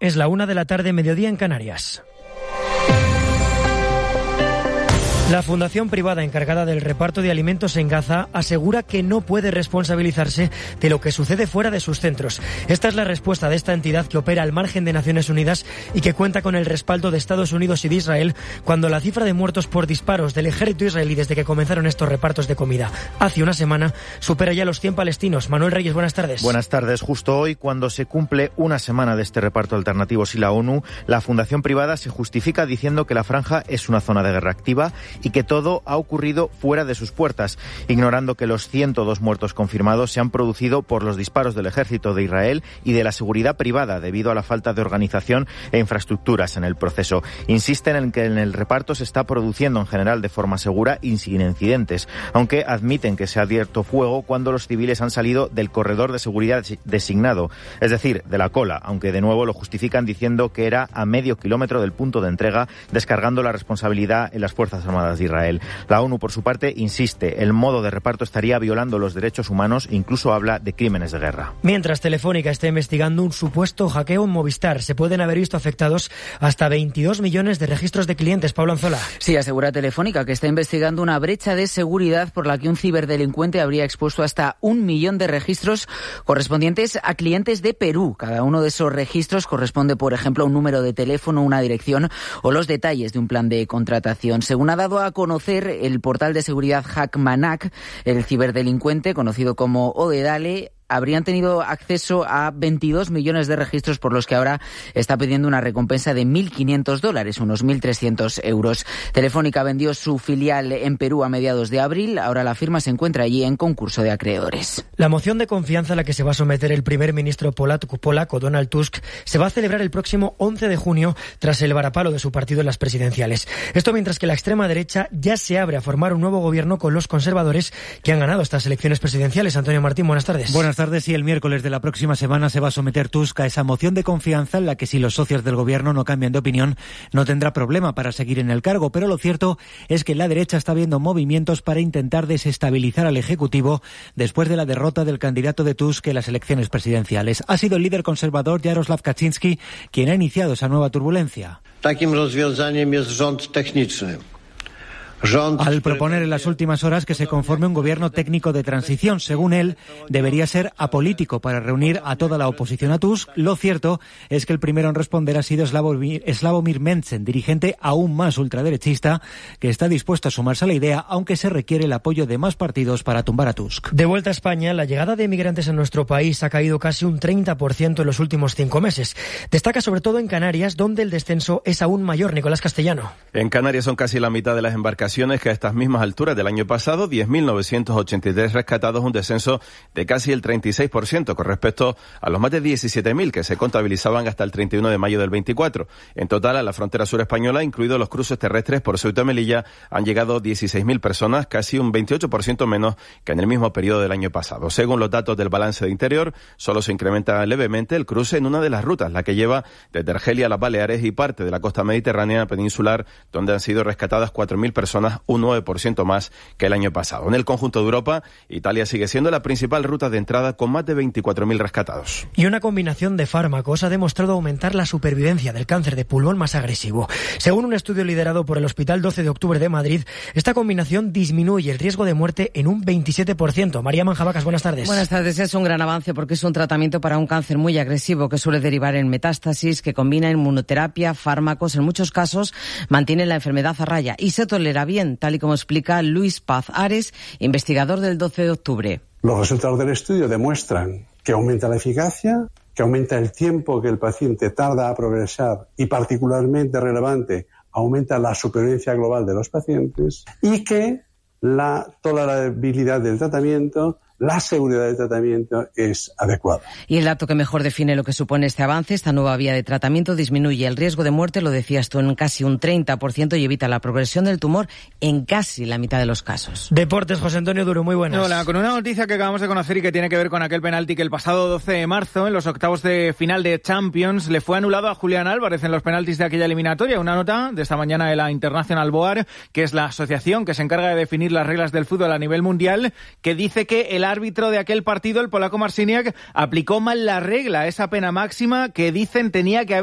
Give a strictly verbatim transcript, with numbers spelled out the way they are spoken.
Es la una de la tarde, mediodía en Canarias. La fundación privada encargada del reparto de alimentos en Gaza asegura que no puede responsabilizarse de lo que sucede fuera de sus centros. Esta es la respuesta de esta entidad que opera al margen de Naciones Unidas y que cuenta con el respaldo de Estados Unidos y de Israel cuando la cifra de muertos por disparos del ejército israelí desde que comenzaron estos repartos de comida hace una semana supera ya los cien palestinos. Manuel Reyes, buenas tardes. Buenas tardes. Justo hoy, cuando se cumple una semana de este reparto alternativo sin la ONU, la fundación privada se justifica diciendo que la franja es una zona de guerra activa y que todo ha ocurrido fuera de sus puertas, ignorando que los ciento dos muertos confirmados se han producido por los disparos del ejército de Israel y de la seguridad privada debido a la falta de organización e infraestructuras en el proceso. Insisten en que en el reparto se está produciendo en general de forma segura y sin incidentes, aunque admiten que se ha abierto fuego cuando los civiles han salido del corredor de seguridad designado, es decir, de la cola, aunque de nuevo lo justifican diciendo que era a medio kilómetro del punto de entrega, descargando la responsabilidad en las Fuerzas Armadas de Israel. La ONU, por su parte, insiste, el modo de reparto estaría violando los derechos humanos e incluso habla de crímenes de guerra. Mientras Telefónica está investigando un supuesto hackeo en Movistar, se pueden haber visto afectados hasta veintidós millones de registros de clientes. Pablo Anzola. Sí, asegura Telefónica que está investigando una brecha de seguridad por la que un ciberdelincuente habría expuesto hasta un millón de registros correspondientes a clientes de Perú. Cada uno de esos registros corresponde, por ejemplo, a un número de teléfono, una dirección o los detalles de un plan de contratación. Según ha dado a conocer el portal de seguridad Hackmanac, el ciberdelincuente, conocido como Odedale, habrían tenido acceso a veintidós millones de registros por los que ahora está pidiendo una recompensa de mil quinientos dólares, unos mil trescientos euros. Telefónica vendió su filial en Perú a mediados de abril. Ahora la firma se encuentra allí en concurso de acreedores. La moción de confianza a la que se va a someter el primer ministro polaco, polaco Donald Tusk se va a celebrar el próximo once de junio tras el varapalo de su partido en las presidenciales. Esto mientras que la extrema derecha ya se abre a formar un nuevo gobierno con los conservadores que han ganado estas elecciones presidenciales. Antonio Martín, buenas tardes. Buenas tardes. Y el miércoles de la próxima semana se va a someter Tusk a esa moción de confianza en la que si los socios del gobierno no cambian de opinión no tendrá problema para seguir en el cargo, pero lo cierto es que la derecha está viendo movimientos para intentar desestabilizar al Ejecutivo después de la derrota del candidato de Tusk en las elecciones presidenciales. Ha sido el líder conservador Jarosław Kaczyński quien ha iniciado esa nueva turbulencia. Takim rozwiązaniem jest rząd techniczny. Al proponer en las últimas horas que se conforme un gobierno técnico de transición, según él, debería ser apolítico para reunir a toda la oposición a Tusk. Lo cierto es que el primero en responder ha sido Sławomir Mencen, dirigente aún más ultraderechista, que está dispuesto a sumarse a la idea, aunque se requiere el apoyo de más partidos para tumbar a Tusk. De vuelta a España, la llegada de inmigrantes a nuestro país ha caído casi un treinta por ciento en los últimos cinco meses. Destaca sobre todo en Canarias, donde el descenso es aún mayor. Nicolás Castellano. En Canarias son casi la mitad de las embarcaciones que a estas mismas alturas del año pasado, diez mil novecientos ochenta y tres rescatados, un descenso de casi el treinta y seis por ciento con respecto a los más de diecisiete mil que se contabilizaban hasta el treinta y uno de mayo del veinticuatro. En total, a la frontera sur española, incluidos los cruces terrestres por Ceuta y Melilla, han llegado dieciséis mil personas, casi un veintiocho por ciento menos que en el mismo periodo del año pasado. Según los datos del balance de Interior, solo se incrementa levemente el cruce en una de las rutas, la que lleva desde Argelia a las Baleares y parte de la costa mediterránea peninsular, donde han sido rescatadas cuatro mil personas, un nueve por ciento más que el año pasado. En el conjunto de Europa, Italia sigue siendo la principal ruta de entrada con más de veinticuatro mil rescatados. Y una combinación de fármacos ha demostrado aumentar la supervivencia del cáncer de pulmón más agresivo. Según un estudio liderado por el Hospital doce de octubre de Madrid, esta combinación disminuye el riesgo de muerte en un veintisiete por ciento. María Manjabacas, buenas tardes. Buenas tardes. Es un gran avance porque es un tratamiento para un cáncer muy agresivo que suele derivar en metástasis, que combina inmunoterapia, fármacos, en muchos casos mantiene la enfermedad a raya y se tolera bien, tal y como explica Luis Paz Ares, investigador del doce de octubre. Los resultados del estudio demuestran que aumenta la eficacia, que aumenta el tiempo que el paciente tarda a progresar y, particularmente relevante, aumenta la supervivencia global de los pacientes y que la tolerabilidad del tratamiento, la seguridad del tratamiento es adecuada. Y el dato que mejor define lo que supone este avance, esta nueva vía de tratamiento disminuye el riesgo de muerte, lo decías tú, en casi un treinta por ciento y evita la progresión del tumor en casi la mitad de los casos. Deportes, José Antonio Duro, muy buenas. Hola, con una noticia que acabamos de conocer y que tiene que ver con aquel penalti que el pasado doce de marzo, en los octavos de final de Champions, le fue anulado a Julián Álvarez en los penaltis de aquella eliminatoria. Una nota de esta mañana de la International Board, que es la asociación que se encarga de definir las reglas del fútbol a nivel mundial, que dice que el árbitro de aquel partido, el polaco Marciniak, aplicó mal la regla, esa pena máxima que dicen tenía que haber